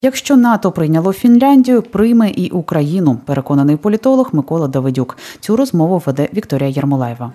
Якщо НАТО прийняло Фінляндію, прийме і Україну, переконаний політолог Микола Давидюк. Цю розмову веде Вікторія Ярмолаєва.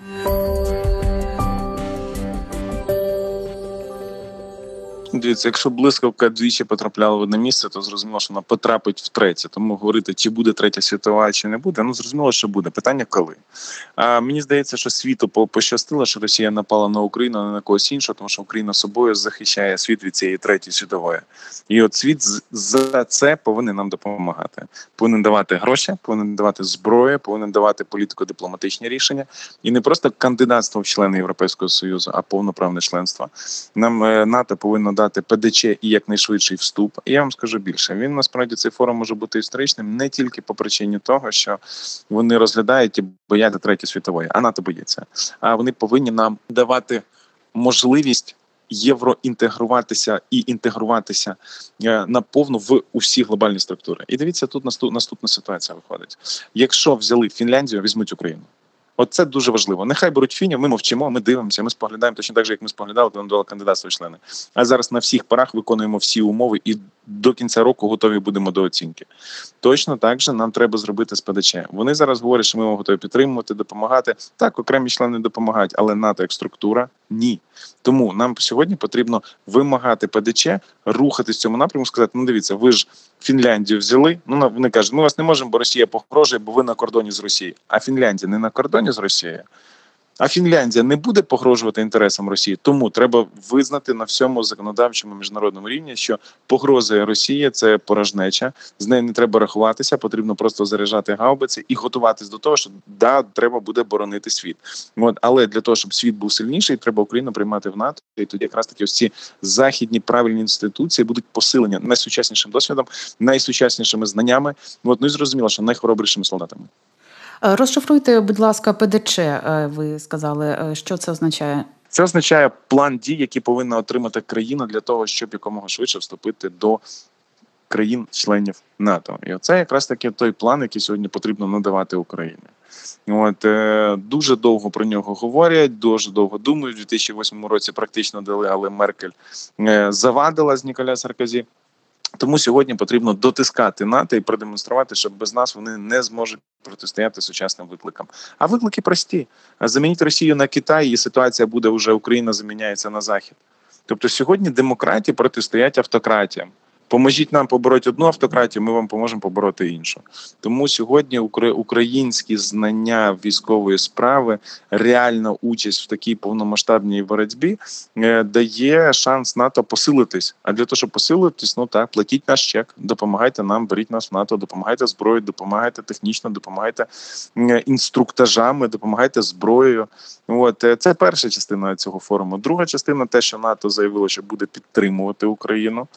Дивіться, якщо блискавка двічі потрапляла в одне місце, то зрозуміло, що вона потрапить в третє. Тому говорити, чи буде третя світова, чи не буде, зрозуміло, що буде. Питання коли. Мені здається, що світу пощастило, що Росія напала на Україну, а не на когось іншого, тому що Україна собою захищає світ від цієї третьої світової. І от світ за це повинен нам допомагати. Повинен давати гроші, повинен давати зброю, повинен давати політико-дипломатичні рішення. І не просто кандидатство в члени Європейського Союзу, а повноправне членство. Нам НАТО повинно дати ПДЧ і якнайшвидший вступ. І я вам скажу більше. Він, насправді, цей форум може бути історичним не тільки по причині того, що вони розглядають і бояться Третьої світової, а НАТО боїться. А вони повинні нам давати можливість євроінтегруватися і інтегруватися наповну в усі глобальні структури. І дивіться, тут наступна ситуація виходить. Якщо взяли Фінляндію, візьмуть Україну. От це дуже важливо. Нехай беруть фінів, ми мовчимо, ми дивимося, ми споглядаємо точно так же, як ми споглядали, коли нам давали кандидатство в члени. А зараз на всіх парах виконуємо всі умови і до кінця року готові будемо до оцінки. Точно так же нам треба зробити з ПДЧ. Вони зараз говорять, що ми готові підтримувати, допомагати. Так, окремі члени допомагають, але НАТО як структура – ні. Тому нам сьогодні потрібно вимагати ПДЧ, рухатись в цьому напрямку, сказати, дивіться, ви ж Фінляндію взяли, вони кажуть, ми вас не можемо, бо Росія погрожує, бо ви на кордоні з Росією. А Фінляндія не на кордоні з Росією. А Фінляндія не буде погрожувати інтересам Росії, тому треба визнати на всьому законодавчому міжнародному рівні, що погроза Росії – це порожнеча, з нею не треба рахуватися, потрібно просто заряджати гаубиці і готуватись до того, що треба буде боронити світ. Але для того, щоб світ був сильніший, треба Україну приймати в НАТО, і тоді якраз таки ось ці західні правильні інституції будуть посилені найсучаснішим досвідом, найсучаснішими знаннями, і зрозуміло, що найхоробрішими солдатами. Розшифруйте, будь ласка, ПДЧ, ви сказали. Що це означає? Це означає план дій, який повинна отримати країна для того, щоб якомога швидше вступити до країн-членів НАТО. І оце якраз таки той план, який сьогодні потрібно надавати Україні. Дуже довго про нього говорять, дуже довго думають. У 2008 році практично дали, але Меркель завадила з Ніколя Саркозі. Тому сьогодні потрібно дотискати НАТО і продемонструвати, що без нас вони не зможуть протистояти сучасним викликам. А виклики прості. Замініть Росію на Китай, і ситуація буде вже Україна заміняється на Захід. Тобто сьогодні демократії протистоять автократіям. Поможіть нам побороти одну автократію, ми вам поможемо побороти іншу. Тому сьогодні українські знання військової справи, реальна участь в такій повномасштабній боротьбі дає шанс НАТО посилитись. А для того, щоб посилитись, платіть наш чек, допомагайте нам, беріть нас в НАТО, допомагайте зброєю, допомагайте технічно, допомагайте інструктажами, допомагайте зброєю. Це перша частина цього форуму. Друга частина – те, що НАТО заявило, що буде підтримувати Україну.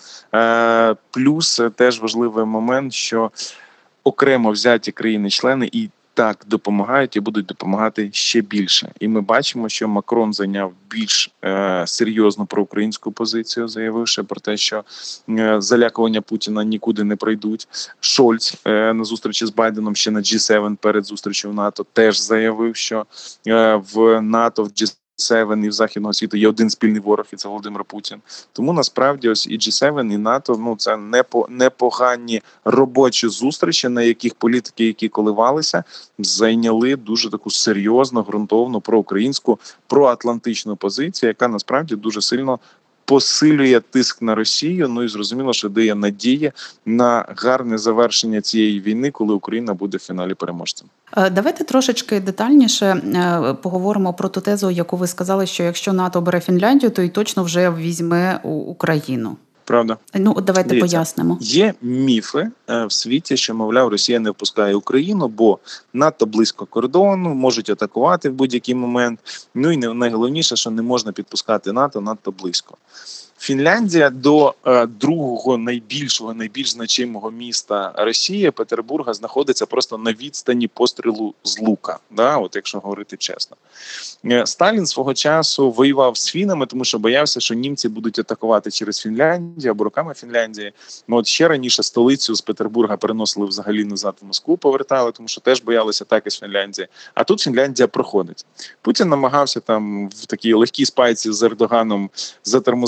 Плюс теж важливий момент, що окремо взяті країни-члени і так допомагають і будуть допомагати ще більше. І ми бачимо, що Макрон зайняв більш серйозну проукраїнську позицію, заявивши про те, що залякування Путіна нікуди не пройдуть. Шольц на зустрічі з Байденом ще на G7 перед зустрічю в НАТО теж заявив, що в НАТО, в G7 і в Західного світу є один спільний ворог, і це Володимир Путін. Тому насправді ось і G7, і НАТО, це непогані робочі зустрічі, на яких політики, які коливалися, зайняли дуже таку серйозну, ґрунтовну проукраїнську, проатлантичну позицію, яка насправді дуже сильно посилює тиск на Росію, і зрозуміло, що дає надії на гарне завершення цієї війни, коли Україна буде в фіналі переможцем. Давайте трошечки детальніше поговоримо про ту тезу, яку ви сказали, що якщо НАТО бере Фінляндію, то й точно вже візьме Україну. Правда. Давайте пояснимо. Є міфи в світі, що, мовляв, Росія не впускає Україну, бо надто близько кордону, можуть атакувати в будь-який момент. І найголовніше, що не можна підпускати НАТО надто близько. Фінляндія до другого найбільшого, найбільш значимого міста Росії, Петербурга, знаходиться просто на відстані пострілу з лука, якщо говорити чесно. Сталін свого часу воював з фінами, тому що боявся, що німці будуть атакувати через Фінляндію або руками Фінляндії. Ще раніше столицю з Петербурга переносили взагалі назад в Москву, повертали, тому що теж боялися атаки з Фінляндії. А тут Фінляндія проходить. Путін намагався там в такій легкій спайці з Ердоганом затормозити Фінляндію,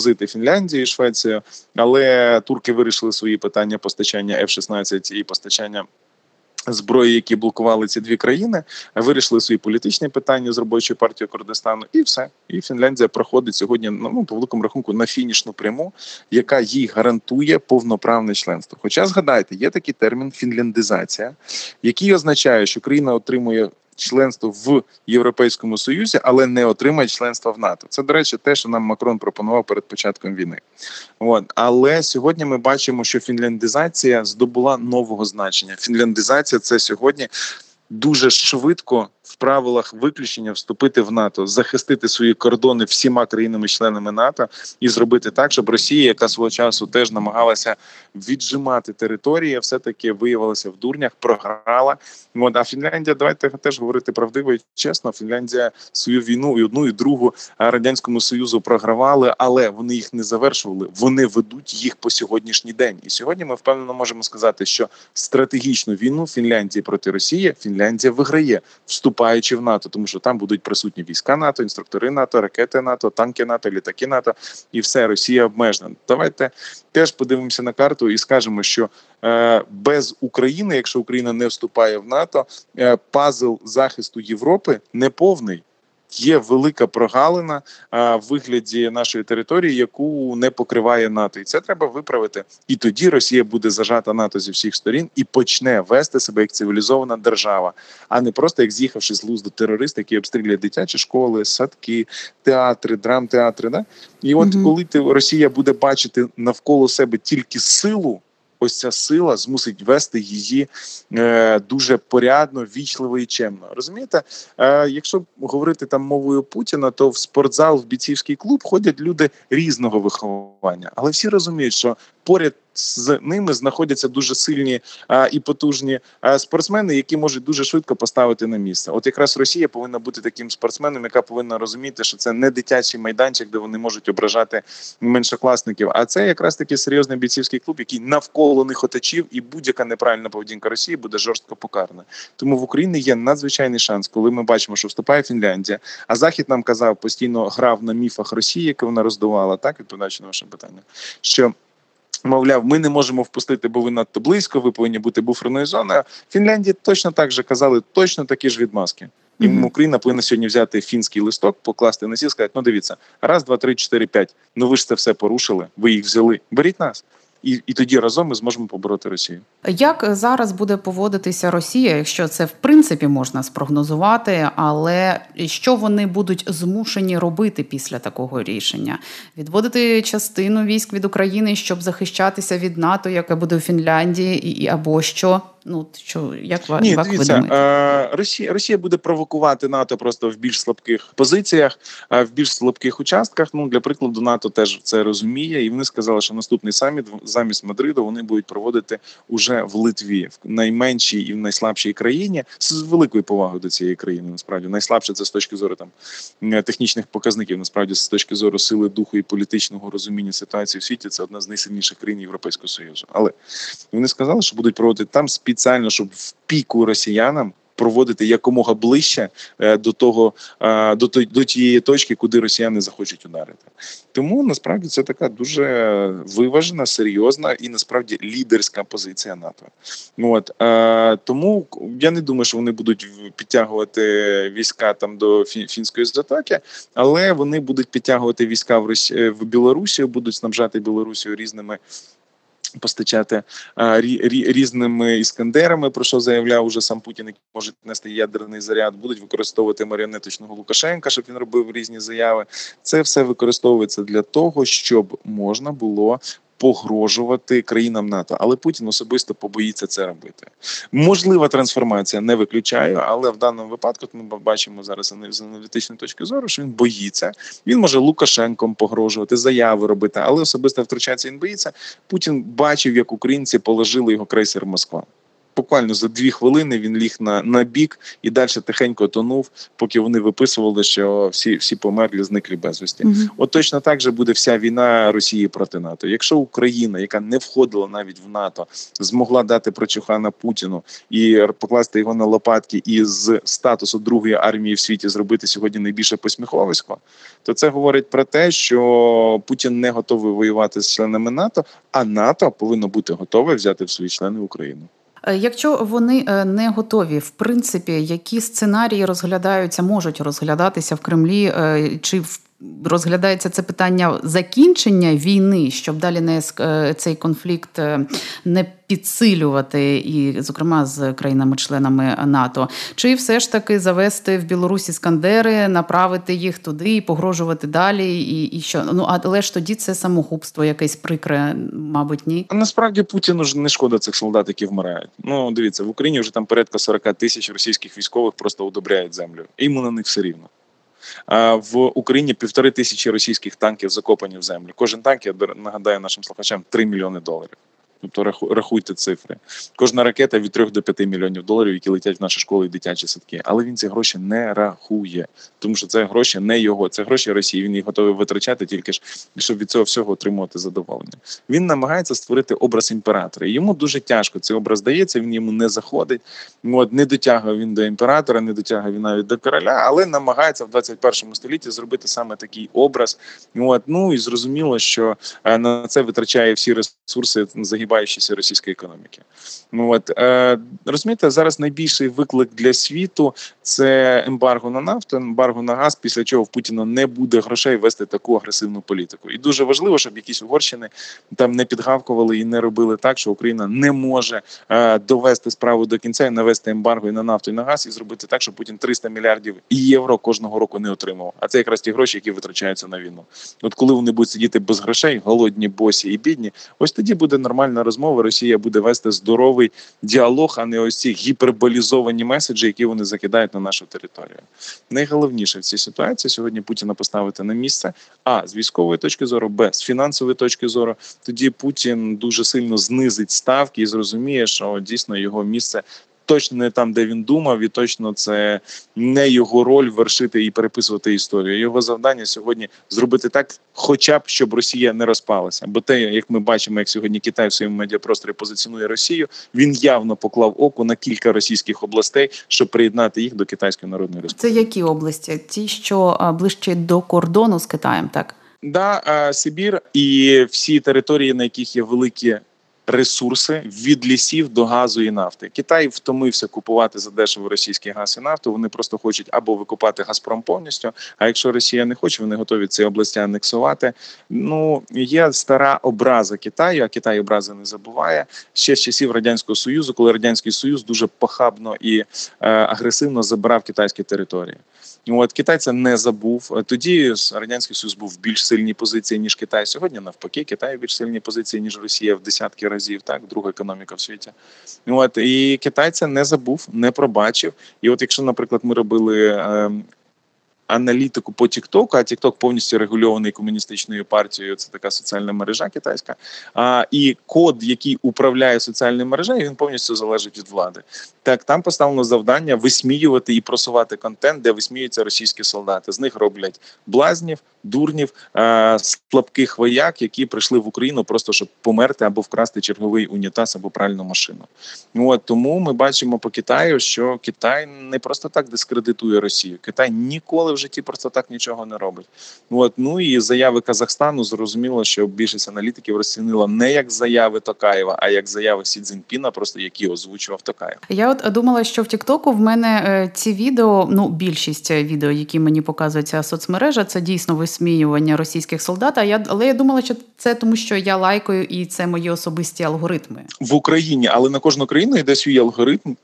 Фінляндією і Швецією, але турки вирішили свої питання постачання F-16 і постачання зброї, які блокували ці дві країни, вирішили свої політичні питання з робочою партією Курдистану, і все. І Фінляндія проходить сьогодні, по великому рахунку, на фінішну пряму, яка їй гарантує повноправне членство. Хоча, згадайте, є такий термін «фінляндизація», який означає, що країна отримує членство в Європейському Союзі, але не отримає членства в НАТО. Це, до речі, те, що нам Макрон пропонував перед початком війни. Але сьогодні ми бачимо, що фінляндизація здобула нового значення. Фінляндизація – це сьогодні дуже швидко в правилах виключення вступити в НАТО, захистити свої кордони всіма країнами-членами НАТО і зробити так, щоб Росія, яка свого часу теж намагалася віджимати території, все-таки виявилася в дурнях, програла. А Фінляндія, давайте теж говорити правдиво і чесно, Фінляндія свою війну і одну, і другу Радянському Союзу програвали, але вони їх не завершували, вони ведуть їх по сьогоднішній день. І сьогодні ми впевнено можемо сказати, що стратегічну війну Фінляндії проти Росії Фінляндія виграє, вступаючи в НАТО, тому що там будуть присутні війська НАТО, інструктори НАТО, ракети НАТО, танки НАТО, літаки НАТО, і все, Росія обмежена. Давайте теж подивимося на карту і скажемо, що без України, якщо Україна не вступає в НАТО, пазл захисту Європи неповний. Є велика прогалина в вигляді нашої території, яку не покриває НАТО. І це треба виправити. І тоді Росія буде зажата НАТО зі всіх сторін і почне вести себе як цивілізована держава, а не просто як з'їхавши з глузду терорист, який обстрілює дитячі школи, садки, театри, драмтеатри. Да? І от коли Росія буде бачити навколо себе тільки силу, ось ця сила змусить вести її дуже порядно, вічливо і чемно. Розумієте? Якщо говорити там мовою Путіна, то в спортзал, в бійцівський клуб ходять люди різного виховання. Але всі розуміють, що поряд з ними знаходяться дуже сильні і потужні спортсмени, які можуть дуже швидко поставити на місце. От якраз Росія повинна бути таким спортсменом, яка повинна розуміти, що це не дитячий майданчик, де вони можуть ображати меншокласників, а це якраз такий серйозний бійцівський клуб, який навколо них оточив, і будь-яка неправильна поведінка Росії буде жорстко покарана. Тому в Україні є надзвичайний шанс, коли ми бачимо, що вступає Фінляндія, а Захід нам казав, постійно грав на міфах Росії, яку вона роздувала, так, відповідаючи на ваше питання, що мовляв, ми не можемо впустити, бо ви надто близько, ви повинні бути буферною зоною. Фінляндії точно так же казали, точно такі ж відмазки. І Україна повинна сьогодні взяти фінський листок, покласти на стіл, сказати, дивіться, 1, 2, 3, 4, 5, ви ж це все порушили, ви їх взяли, беріть нас. І тоді разом ми зможемо побороти Росію. Як зараз буде поводитися Росія, якщо це в принципі можна спрогнозувати, але що вони будуть змушені робити після такого рішення? Відводити частину військ від України, щоб захищатися від НАТО, яке буде у Фінляндії, або що? Як ви думаєте? Росія буде провокувати НАТО просто в більш слабких позиціях, в більш слабких участках. Для прикладу, НАТО теж це розуміє, і вони сказали, що наступний саміт замість Мадриду вони будуть проводити уже в Литві, в найменшій і в найслабшій країні, з великою повагою до цієї країни, насправді. Найслабше це з точки зору технічних показників, насправді, з точки зору сили духу і політичного розуміння ситуації в світі, це одна з найсильніших країн Європейського Союзу. Але вони сказали, що будуть проводити там спеціально, щоб в піку росіянам проводити якомога ближче до тієї точки, куди росіяни захочуть ударити. Тому, насправді, це така дуже виважена, серйозна і, насправді, лідерська позиція НАТО. Тому я не думаю, що вони будуть підтягувати війська там до фінської затоки, але вони будуть підтягувати війська в Білорусію, будуть снабжати Білорусію постачати різними іскандерами, про що заявляв уже сам Путін, який може нести ядерний заряд, будуть використовувати маріонеточного Лукашенка, щоб він робив різні заяви. Це все використовується для того, щоб можна було погрожувати країнам НАТО. Але Путін особисто побоїться це робити. Можлива трансформація, не виключаю, але в даному випадку ми бачимо зараз з аналітичної точки зору, що він боїться. Він може Лукашенком погрожувати, заяви робити, але особисто втручатися він боїться. Путін бачив, як українці положили його крейсер Москва. Буквально за 2 хвилини він ліг на бік і далі тихенько тонув, поки вони виписували, що всі померлі, зниклі безвісті. От точно так же буде вся війна Росії проти НАТО. Якщо Україна, яка не входила навіть в НАТО, змогла дати прочухана Путіну і покласти його на лопатки і з статусу другої армії в світі зробити сьогодні найбільше посміховисько, то це говорить про те, що Путін не готовий воювати з членами НАТО, а НАТО повинно бути готове взяти в свої члени Україну. Якщо вони не готові, в принципі, які сценарії можуть розглядатися в Кремлі, чи розглядається це питання закінчення війни, щоб далі цей конфлікт не підсилювати, і, зокрема, з країнами-членами НАТО? Чи все ж таки завести в Білорусь іскандери, направити їх туди і погрожувати далі? І що? Але ж тоді це самогубство якесь прикре, мабуть, ні? А насправді Путіну ж не шкода цих солдат, які вмирають. Дивіться, в Україні вже там порядка 40 тисяч російських військових просто удобряють землю. І йому на них все рівно. А в Україні 1500 російських танків закопані в землю. Кожен танк, я нагадаю нашим слухачам, $3 мільйони. Тобто рахуйте цифри. Кожна ракета від 3 до 5 мільйонів доларів, які летять в наші школи і дитячі садки. Але він ці гроші не рахує, тому що це гроші не його, це гроші Росії. Він їх готовий витрачати тільки ж, щоб від цього всього отримувати задоволення. Він намагається створити образ імператора. Йому дуже тяжко цей образ дається, він йому не заходить. Не дотягує він до імператора, не дотягує він навіть до короля, але намагається в 21 столітті зробити саме такий образ. І зрозуміло, що на це витрачає всі ресурси загибаючися російської економіки. Розумієте, зараз найбільший виклик для світу – це ембарго на нафту, ембарго на газ, після чого в Путіна не буде грошей вести таку агресивну політику. І дуже важливо, щоб якісь угорщини там не підгавкували і не робили так, що Україна не може довести справу до кінця і навести ембарго і на нафту, і на газ, і зробити так, щоб Путін 300 мільярдів євро кожного року не отримав. А це якраз ті гроші, які витрачаються на війну. Коли вони будуть сидіти без грошей, голодні, босі і бідні, ось тоді буде нормальна розмова, Росія буде вести здоровий діалог, а не ось ці гіперболізовані меседжі, які вони закидають на нашу територію. Найголовніше в цій ситуації сьогодні Путіна поставити на місце, а з військової точки зору, б з фінансової точки зору, тоді Путін дуже сильно знизить ставки і зрозуміє, що дійсно його місце точно не там, де він думав, і точно це не його роль вершити і переписувати історію. Його завдання сьогодні зробити так, хоча б, щоб Росія не розпалася. Бо те, як ми бачимо, як сьогодні Китай в своєму медіапросторі позиціонує Росію, він явно поклав око на кілька російських областей, щоб приєднати їх до Китайської Народної Республіки. Це які області? Ті, що ближче до кордону з Китаєм, так? Сибір і всі території, на яких є великі ресурси від лісів до газу і нафти. Китай втомився купувати задешево російський газ і нафту. Вони просто хочуть або викупати Газпром повністю, а якщо Росія не хоче, вони готові ці області анексувати. Є стара образа Китаю, а Китай образи не забуває. Ще з часів Радянського Союзу, коли Радянський Союз дуже похабно і агресивно забрав китайські території. Китай це не забув. Тоді Радянський Союз був в більш сильній позиції, ніж Китай. Сьогодні навпаки, Китай в більш сильній позиції, ніж Росія в десятки разів, так, друга економіка в світі. І Китай це не забув, не пробачив. І якщо, наприклад, ми робили аналітику по TikTok, а TikTok повністю регульований комуністичною партією, це така соціальна мережа китайська, і код, який управляє соціальною мережею, він повністю залежить від влади. Так, там поставлено завдання висміювати і просувати контент, де висміюються російські солдати. З них роблять блазнів, дурнів, слабких вояк, які прийшли в Україну просто, щоб померти або вкрасти черговий унітаз або пральну машину. Тому ми бачимо по Китаю, що Китай не просто так дискредитує Росію. Китай ніколи в житті просто так нічого не робить. І заяви Казахстану, зрозуміло, що більшість аналітиків розцінила не як заяви Токаєва, а як заяви Сі Цзіньпіна, просто які озвучував Токаєв. Я думала, що в Тіктоку в мене ці відео, більшість відео, які мені показує ця соцмережа, це дійсно висміювання російських солдат, але я думала, що це тому, що я лайкаю і це мої особисті алгоритми. В Україні, але на кожну країну йде свій алгоритм,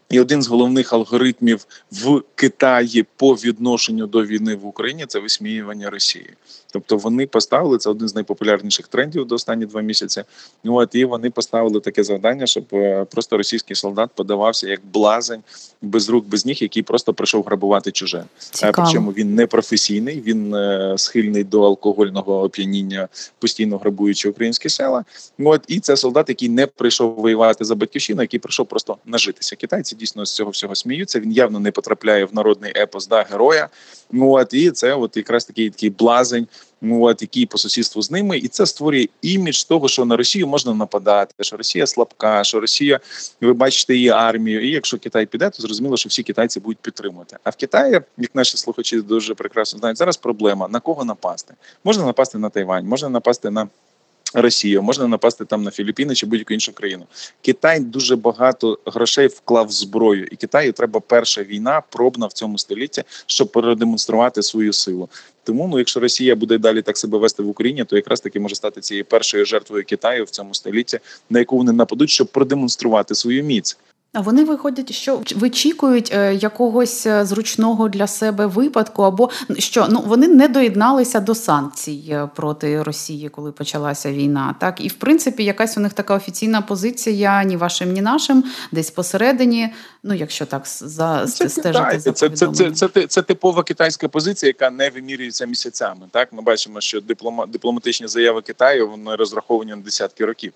І один з головних алгоритмів в Китаї по відношенню до війни в Україні – це висміювання Росії. Тобто вони поставили, це один з найпопулярніших трендів до останні 2 місяці, і вони поставили таке завдання, щоб просто російський солдат подавався як блазень, без рук, без ніг, який просто прийшов грабувати чуже. Причому він не професійний, він схильний до алкогольного оп'яніння, постійно грабуючи українські села. І це солдат, який не прийшов воювати за батьківщину, який прийшов просто нажитися. Китайці дійсно з цього всього сміються, він явно не потрапляє в народний епос героя. І це якраз такий блазень, який по сусідству з ними, і це створює імідж того, що на Росію можна нападати, що Росія слабка, що Росія, ви бачите її армію, і якщо Китай піде, то зрозуміло, що всі китайці будуть підтримувати. А в Китаї, як наші слухачі дуже прекрасно знають, зараз проблема, на кого напасти. Можна напасти на Тайвань, можна напасти на Росію, можна напасти там на Філіппіни чи будь-яку іншу країну. Китай дуже багато грошей вклав в зброю, і Китаю треба перша війна, пробна в цьому столітті, щоб продемонструвати свою силу. Тому, якщо Росія буде далі так себе вести в Україні, то якраз таки може стати цією першою жертвою Китаю в цьому столітті, на яку вони нападуть, щоб продемонструвати свою міць. А вони виходять, що вичікують якогось зручного для себе випадку, або що вони не доєдналися до санкцій проти Росії, коли почалася війна. Так, і в принципі, якась у них така офіційна позиція, ні вашим, ні нашим, десь посередині. Якщо так стежити за повідомленням. Це типова китайська позиція, яка не вимірюється місяцями. Так, ми бачимо, що дипломатичні заяви Китаю вони розраховані на десятки років.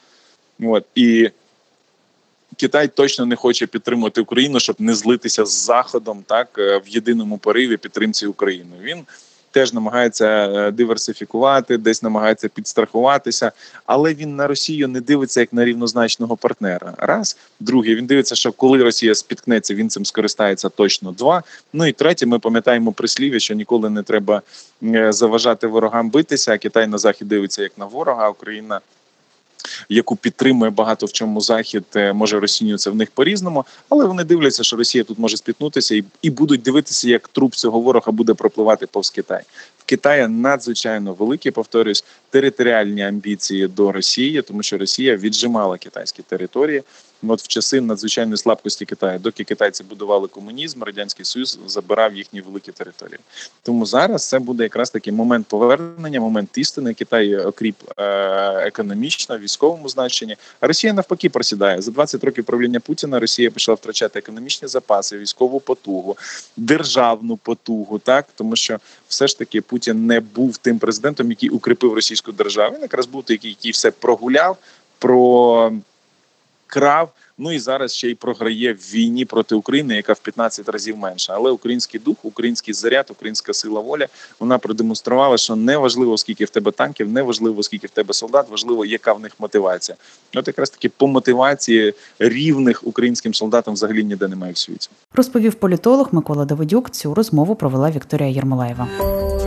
І Китай точно не хоче підтримувати Україну, щоб не злитися з Заходом, так, в єдиному пориві підтримці України. Він теж намагається диверсифікувати, десь намагається підстрахуватися, але він на Росію не дивиться як на рівнозначного партнера. Раз. Друге, він дивиться, що коли Росія спіткнеться, він цим скористається точно. 2. І третє, ми пам'ятаємо прислів'я, що ніколи не треба заважати ворогам битися, а Китай на Захід дивиться як на ворога, а Україна, яку підтримує багато в чому Захід, може розцінюватися в них по-різному, але вони дивляться, що Росія тут може спіткнутися і будуть дивитися, як труп цього ворога буде пропливати повз Китай. В Китаї надзвичайно великі, повторюсь, територіальні амбіції до Росії, тому що Росія віджимала китайські території. В часи надзвичайної слабкості Китаю, доки китайці будували комунізм, Радянський Союз забирав їхні великі території. Тому зараз це буде якраз такий момент повернення, момент істини. Китай окріп економічно, в військовому значенні, а Росія навпаки просідає. За 20 років правління Путіна Росія почала втрачати економічні запаси, військову потугу, державну потугу, так, тому що все ж таки Путін не був тим президентом, який укріпив російську державу. Він якраз був такий, який все прогуляв, крав, і зараз ще й програє в війні проти України, яка в 15 разів менша. Але український дух, український заряд, українська сила волі, вона продемонструвала, що не важливо, скільки в тебе танків, не важливо, скільки в тебе солдат, важливо, яка в них мотивація. Якраз таки по мотивації рівних українським солдатам взагалі ніде немає в світі. Розповів політолог Микола Давидюк. Цю розмову провела Вікторія Єрмолаєва.